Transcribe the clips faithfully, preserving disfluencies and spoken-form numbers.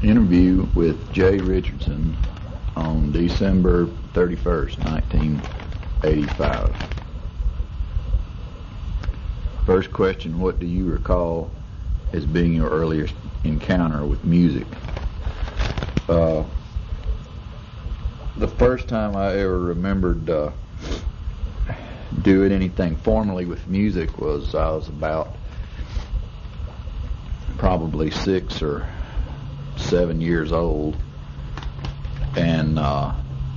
interview with Jay Richardson on December thirty-first, nineteen eighty-five. First question, what do you recall as being your earliest encounter with music? Uh, the first time I ever remembered uh, doing anything formally with music was I was about probably six or seven years old, and uh,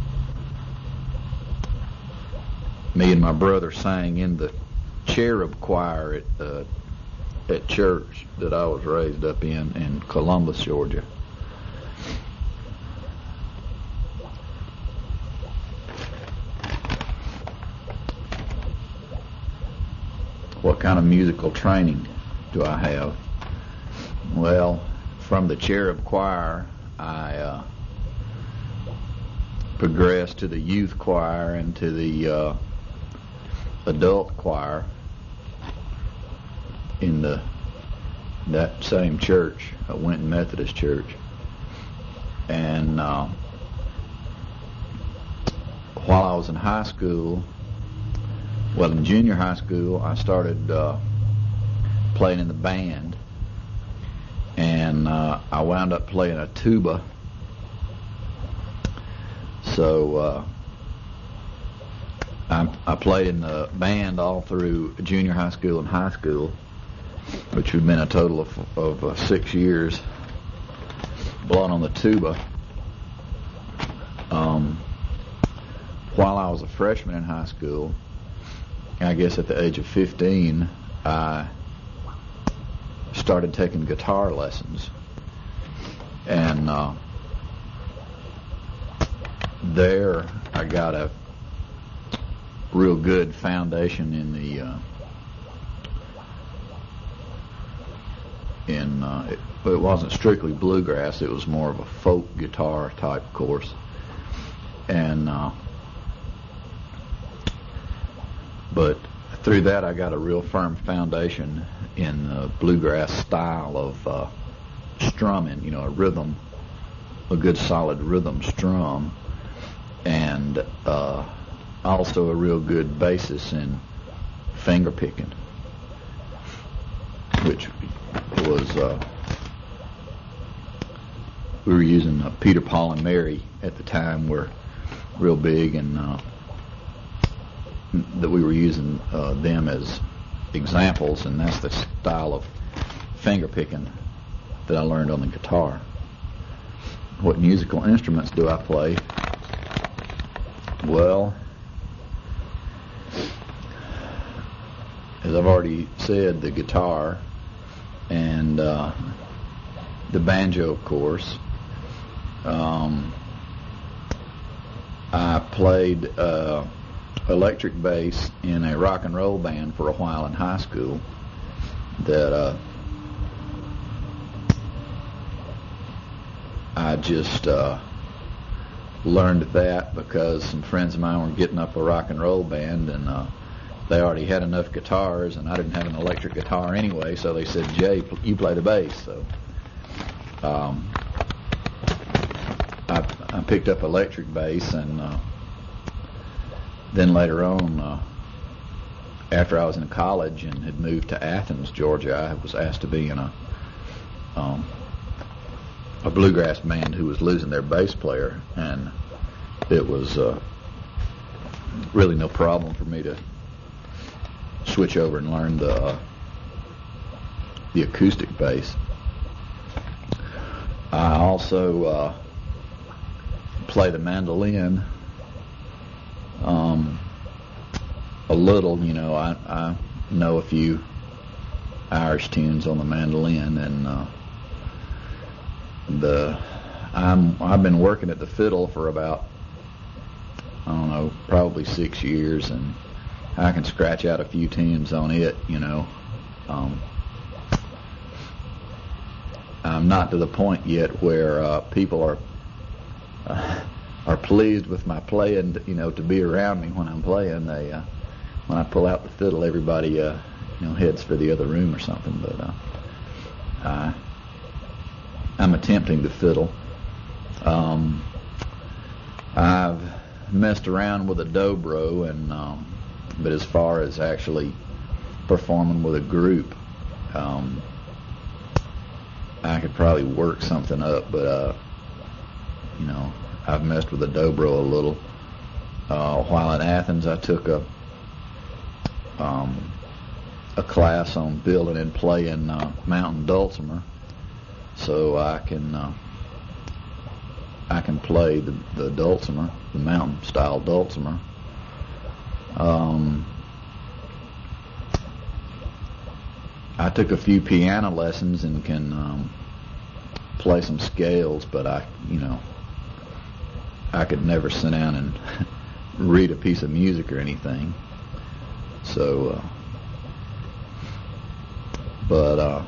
me and my brother sang in the cherub choir at uh, at church that I was raised up in in Columbus, Georgia. What kind of musical training do I have? Well, from the cherub choir, I uh, progressed to the youth choir and to the uh, adult choir in the that same church, a Winton Methodist Church. And uh, while I was in high school, well, in junior high school, I started uh, playing in the band, and uh, I wound up playing a tuba. So uh, I, I played in the band all through junior high school and high school, which would have been a total of, of uh, six years blowing on the tuba. Um, while I was a freshman in high school, I guess at the age of fifteen, I started taking guitar lessons. And uh, there I got a real good foundation in the uh, in uh, it, it wasn't strictly bluegrass, it was more of a folk guitar type course. And uh, but through that I got a real firm foundation in the bluegrass style of uh, strumming, you know, a rhythm, a good solid rhythm strum, and uh, also a real good basis in finger picking, which was, uh, we were using uh, Peter, Paul, and Mary at the time were real big, and uh, that we were using uh, them as examples, and that's the style of finger picking that I learned on the guitar. What musical instruments do I play? Well, as I've already said, the guitar and uh, the banjo, of course. Um, I played uh, electric bass in a rock and roll band for a while in high school. That uh, I just uh, learned that because some friends of mine were getting up a rock and roll band, and uh, they already had enough guitars, and I didn't have an electric guitar anyway, so they said, Jay, you play the bass. So um, I, I picked up electric bass, and uh, then later on, uh, after I was in college and had moved to Athens, Georgia, I was asked to be in a um, a bluegrass band who was losing their bass player, and it was uh, really no problem for me to switch over and learn the uh, the acoustic bass. I also uh, play the mandolin um, a little. You know, I, I know a few Irish tunes on the mandolin, and uh, the I'm I've been working at the fiddle for about, I don't know, probably six years, and I can scratch out a few tunes on it, you know. Um, I'm not to the point yet where uh, people are uh, are pleased with my playing, you know, to be around me when I'm playing. They uh, when I pull out the fiddle, everybody uh, you know heads for the other room or something. But uh, I, I'm I'm attempting the fiddle. Um, I've messed around with a dobro, and um, but as far as actually performing with a group, um, I could probably work something up. But uh, you know, I've messed with the dobro a little. Uh, while in Athens, I took a um, a class on building and playing uh, mountain dulcimer, so I can uh, I can play the, the dulcimer, the mountain style dulcimer. Um, I took a few piano lessons and can um, play some scales, but I, you know, I could never sit down and read a piece of music or anything. So, uh, but uh,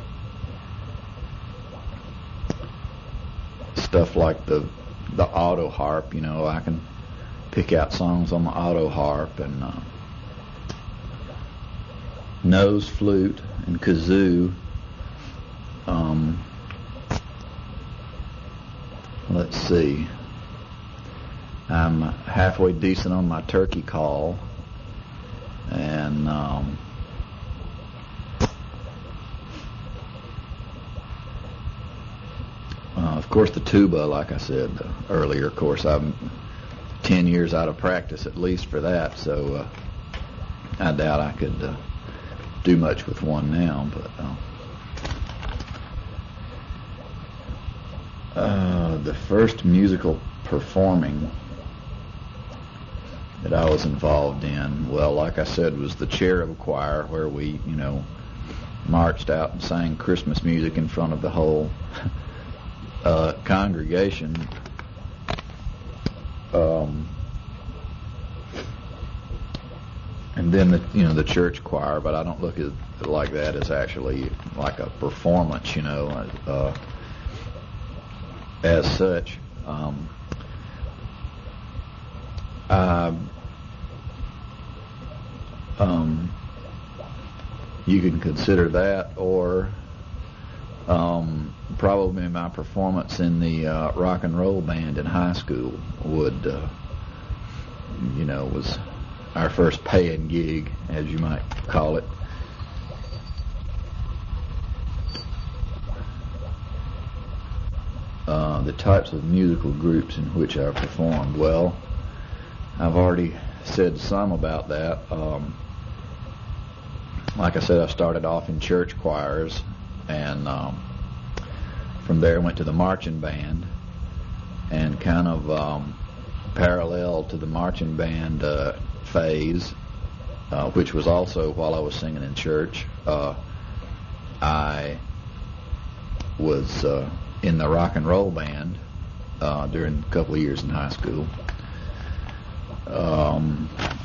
stuff like the the auto harp, you know, I can pick out songs on the auto harp, and uh, nose flute and kazoo. Um, let's see. I'm halfway decent on my turkey call, and um, uh, of course the tuba, like I said uh, earlier. Of course, I'm ten years out of practice at least for that, so uh, I doubt I could uh, do much with one now. But uh, uh, the first musical performing that I was involved in, well, like I said, was the cherub choir, where we, you know, marched out and sang Christmas music in front of the whole uh, congregation. Um, and then the, you know, the church choir, but I don't look at it like that as actually like a performance, you know, uh, as such. Um, Uh, um, you can consider that, or um, probably my performance in the uh, rock and roll band in high school would, uh, you know, was our first paying gig, as you might call it. Uh, the types of musical groups in which I performed, well, I've already said some about that. Um, like I said, I started off in church choirs, and um, from there went to the marching band, and kind of um, parallel to the marching band uh, phase, uh, which was also while I was singing in church, uh, I was uh, in the rock and roll band uh, during a couple of years in high school. Um,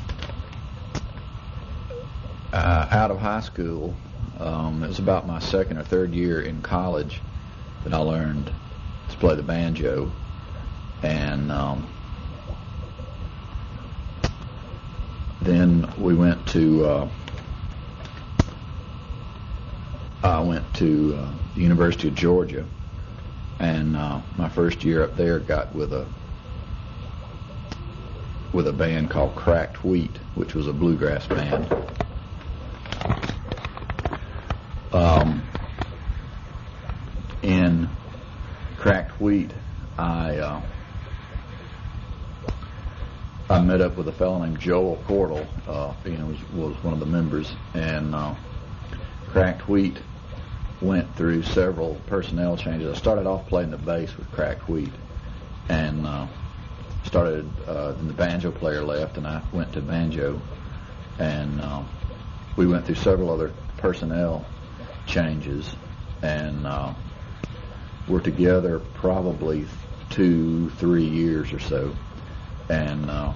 uh, out of high school, um, it was about my second or third year in college that I learned to play the banjo, and um, then we went to uh, I went to uh, the University of Georgia, and uh, my first year up there got with a with a band called Cracked Wheat, which was a bluegrass band. Um, in Cracked Wheat, I uh, I met up with a fellow named Joel Cordell, uh, you know, was, was one of the members, and uh, Cracked Wheat went through several personnel changes. I started off playing the bass with Cracked Wheat, and uh, started, uh, then the banjo player left, and I went to banjo, and uh, we went through several other personnel changes, and uh, we're together probably two, three years or so, and uh,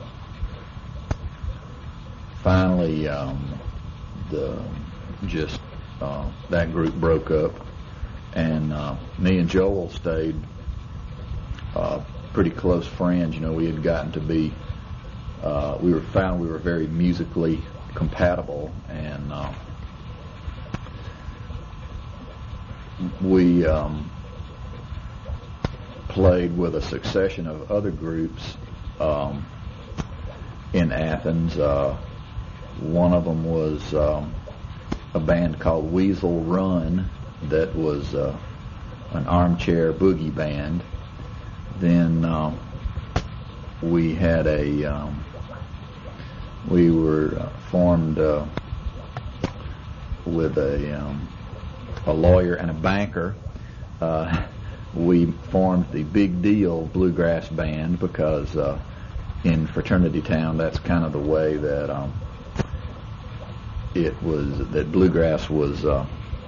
finally um, the just uh, that group broke up, and uh, me and Joel stayed uh, pretty close friends. You know, we had gotten to be, uh, we were found we were very musically compatible, and uh, we um, played with a succession of other groups um, in Athens. Uh, one of them was um, a band called Weasel Run that was uh, an armchair boogie band. Then uh, we had a um, we were uh, formed uh, with a um, a lawyer and a banker. Uh, we formed the Big Deal Bluegrass Band because uh, in Fraternity Town, that's kind of the way that um, it was, that bluegrass was uh,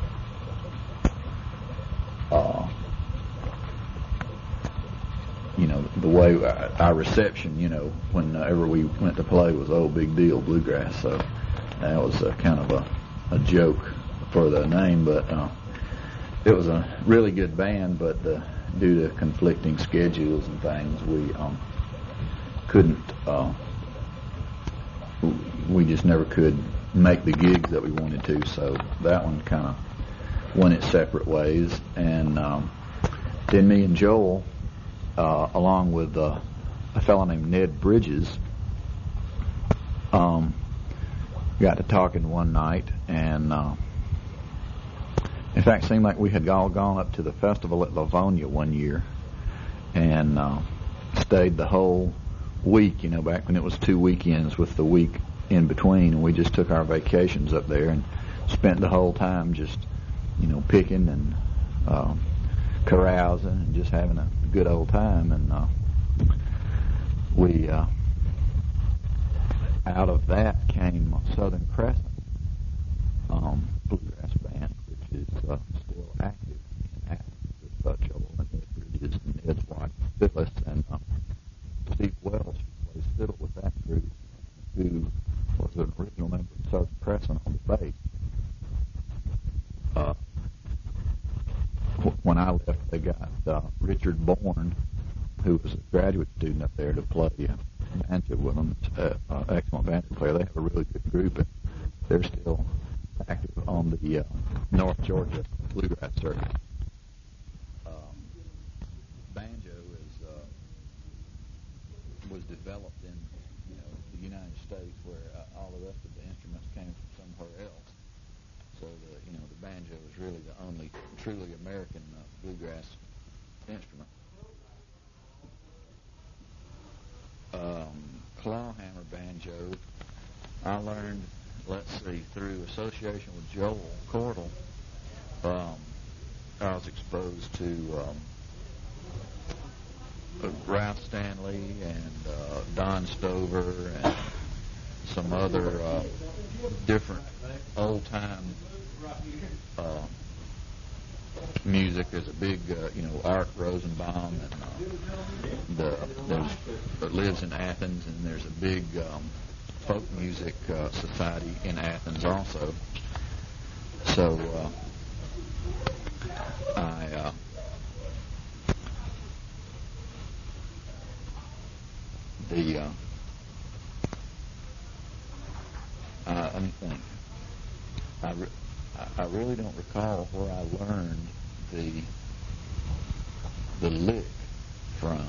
uh, you know, the way our reception, you know, whenever we went to play was, oh, Big Deal Bluegrass. So that was a, kind of a, a joke for the name, but uh, it was a really good band, but uh, due to conflicting schedules and things, we um, couldn't, uh, we just never could make the gigs that we wanted to, so that one kind of went its separate ways. And um, then me and Joel, uh, along with uh, a fellow named Ned Bridges, um, got to talking one night, and uh, in fact, it seemed like we had all gone up to the festival at Livonia one year and uh, stayed the whole week, you know, back when it was two weekends with the week in between, and we just took our vacations up there and spent the whole time just, you know, picking and uh, carousing and just having a good old time. And uh, we, uh, out of that came Southern Crescent um, Bluegrass Band, which is uh, still active in Athens with uh, Joel and Ed Bridges and Ed's wife Phyllis and uh, Steve Welsh, who plays fiddle with that group, who was an original member of Southern Crescent on the bass. Uh, when I left, they got uh, Richard Bourne, who was a graduate student up there, to play uh, banjo with them. Uh, uh, excellent banjo player. They have a really good group, and they're still active on the uh, North Georgia bluegrass circuit. Um, banjo is uh, was developed in you know the United States, where uh, all the rest of the instruments came from somewhere else. So the you know the banjo is really the only truly American uh, bluegrass instrument. Um, clawhammer banjo, I learned, let's see, through association with Joel Cordell. Um, I was exposed to um, uh, Ralph Stanley and uh, Don Stover and some other uh, different old-time uh, music. There's a big, uh, you know, Art Rosenbaum, and uh, the there's that lives in Athens, and there's a big um, folk music uh, society in Athens also. So uh, I uh, the uh, uh, let me think. I, re- I really don't recall where I learned the the lick from.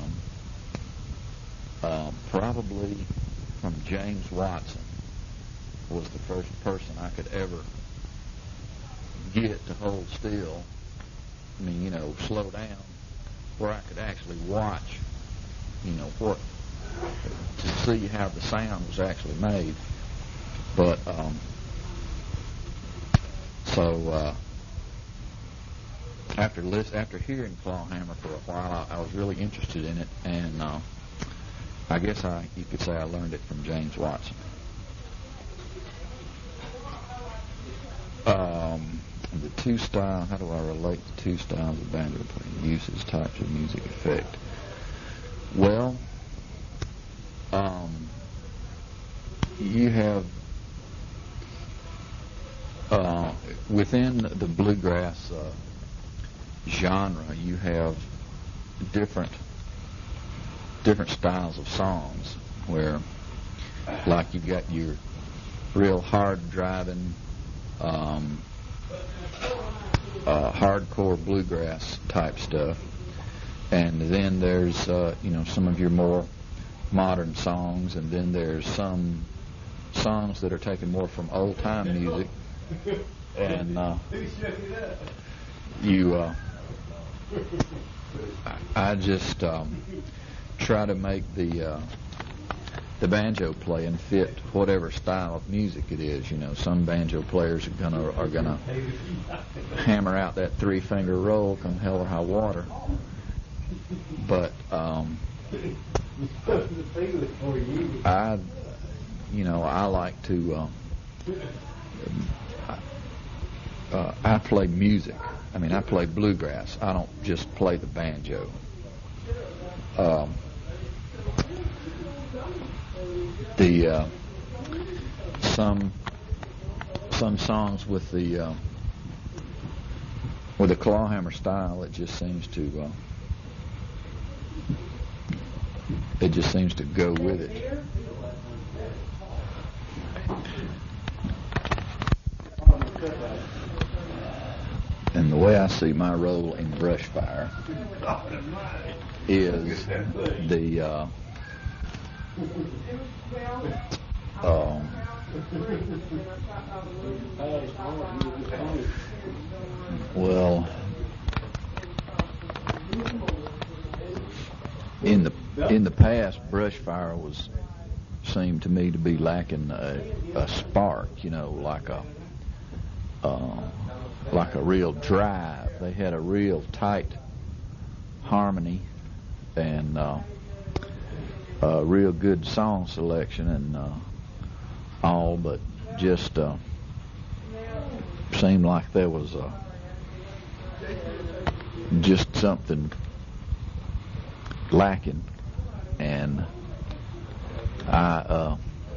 Um, probably from James Watson was the first person I could ever get to hold still. I mean, you know, slow down, where I could actually watch, you know, what to see how the sound was actually made. But um, so uh, after list, after hearing clawhammer for a while, I, I was really interested in it, and uh, I guess I you could say I learned it from James Watson. Um, the two style. How do I relate the two styles of banjo playing? Uses, types of music effect. Well, um, you have uh, within the bluegrass uh, genre, you have different different styles of songs, where, like, you've got your real hard driving, um, uh, hardcore bluegrass type stuff, and then there's uh, you know some of your more modern songs, and then there's some songs that are taken more from old time music, and uh, you uh, I, I just um, try to make the uh, the banjo playing fit whatever style of music it is. You know, some banjo players are gonna are gonna hammer out that three finger roll come hell or high water, but um, I you know I like to uh, uh, I play music. I mean, I play bluegrass. I don't just play the banjo. Um, the uh, some some songs with the uh, with the clawhammer style, it just seems to uh, it just seems to go with it. And the way I see my role in brush fire is the uh, um, well, in the in the past, brush fire was seemed to me to be lacking a, a spark, you know, like a uh, like a real drive. They had a real tight harmony and uh, a real good song selection and uh, all, but just uh, seemed like there was a, just something lacking, and I uh,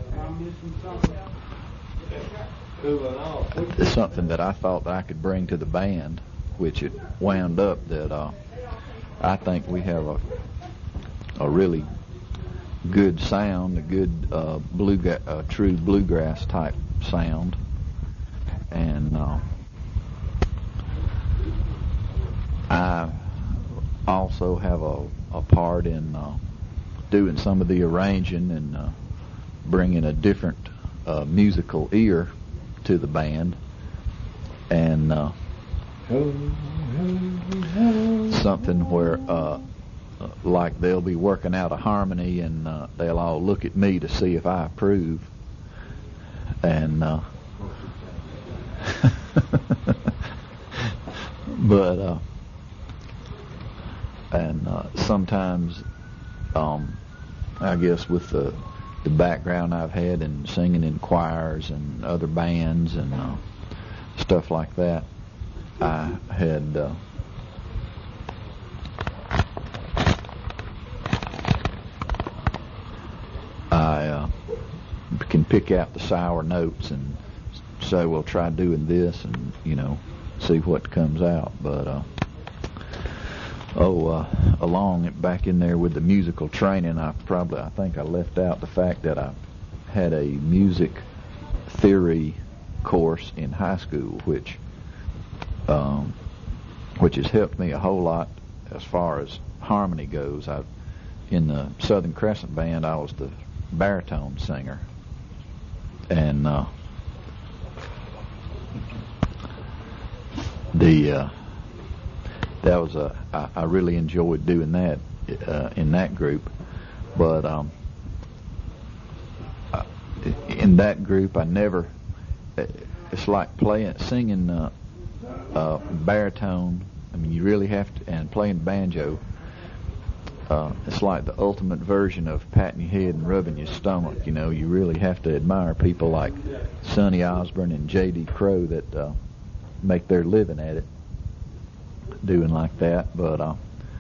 it's something that I thought that I could bring to the band, which it wound up that uh, I think we have a a really good sound, a good uh, blue, uh, true bluegrass type sound, and uh, I also have a, a part in uh, doing some of the arranging and uh, bringing a different uh, musical ear to the band, and uh, something where uh, like they'll be working out a harmony and uh, they'll all look at me to see if I approve, and uh, but uh, and uh, sometimes um, I guess with the the background I've had in singing in choirs and other bands and uh, stuff like that, I had uh, I uh, can pick out the sour notes and say, well, try doing this, and you know, see what comes out. But uh, oh, uh, along it back in there with the musical training, I probably I think I left out the fact that I had a music theory course in high school, which um, which has helped me a whole lot as far as harmony goes. I in the Southern Crescent Band, I was the baritone singer, and uh, the uh, that was a I, I really enjoyed doing that uh, in that group. But um, in that group, I never. It's like playing, singing uh, uh, baritone. I mean, you really have to, and playing banjo. Uh, it's like the ultimate version of patting your head and rubbing your stomach. You know, you really have to admire people like Sonny Osborne and J D Crowe that uh, make their living at it, doing like that. But uh,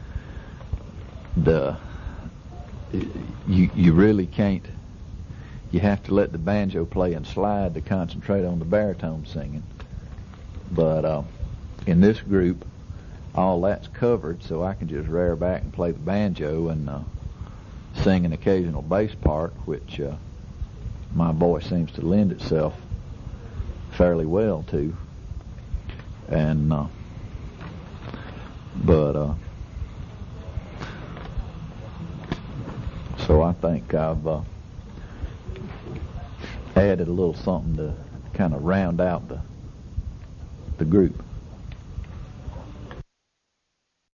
the you you really can't. You have to let the banjo play and slide to concentrate on the baritone singing. But uh, in this group, all that's covered, so I can just rear back and play the banjo and uh, sing an occasional bass part, which uh, my voice seems to lend itself fairly well to. And uh, but uh, So I think I've uh, added a little something to kind of round out the the group.